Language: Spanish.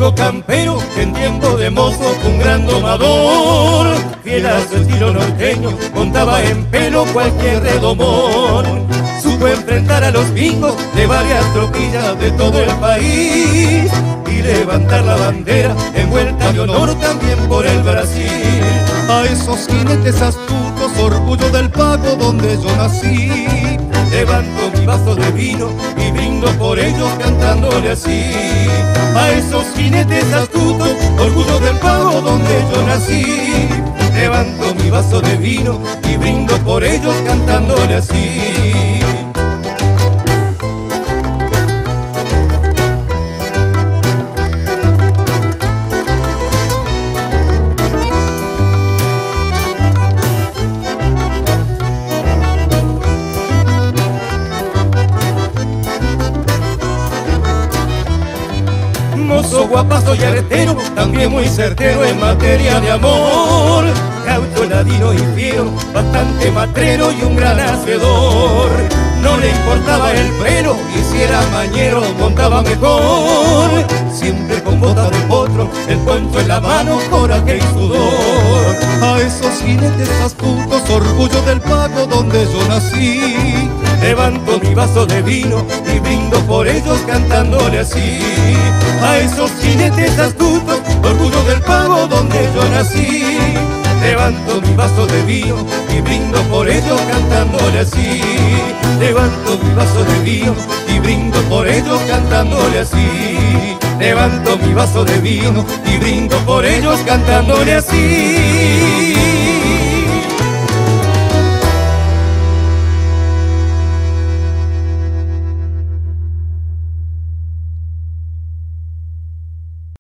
amigo campero, que en tiempo de mozo fue un gran domador. Fiel a su estilo norteño, montaba en pelo cualquier redomón. Supo enfrentar a los bingos de varias tropillas de todo el país y levantar la bandera envuelta de honor también por el Brasil. A esos jinetes astutos, orgullo del pago donde yo nací. Levanto mi vaso de vino y brindo por ellos cantándole así. A esos jinetes astutos, orgullo del pago donde yo nací. Levanto mi vaso de vino y brindo por ellos cantándole así. Mozo, guapazo y artero, también muy certero en materia de amor. Gaucho, ladino y fiero, bastante matrero y un gran hacedor. No le importaba el pelo y si era mañero montaba mejor. Siempre con bota de potro, el poncho en la mano, coraje y sudor. A esos jinetes astutos, orgullo del pago donde yo nací. Levanto mi vaso de vino y brindo por ellos cantándole así. A esos jinetes astutos, orgullo del pago donde yo nací. Levanto mi vaso de vino y brindo por ellos cantándole así. Levanto mi vaso de vino y brindo por ellos cantándole así. Levanto mi vaso de vino y brindo por ellos cantándole así.